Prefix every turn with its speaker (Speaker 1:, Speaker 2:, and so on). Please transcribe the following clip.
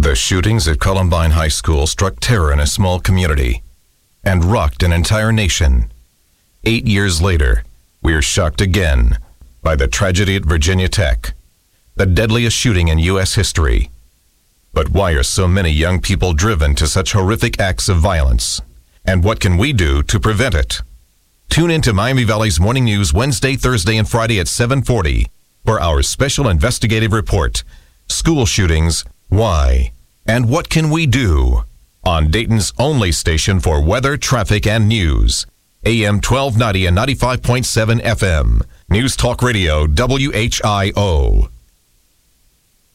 Speaker 1: The shootings at Columbine High School struck terror in a small community and rocked an entire nation. 8 years later, we're shocked again by the tragedy at Virginia Tech, the deadliest shooting in U.S. history. But why are so many young people driven to such horrific acts of violence? And what can we do to prevent it? Tune into Miami Valley's Morning News Wednesday, Thursday, and Friday at 7:40 for our special investigative report, School Shootings, Why? And What Can We Do? On Dayton's only station for weather, traffic, and news. AM 1290 and 95.7 FM. News Talk Radio, WHIO.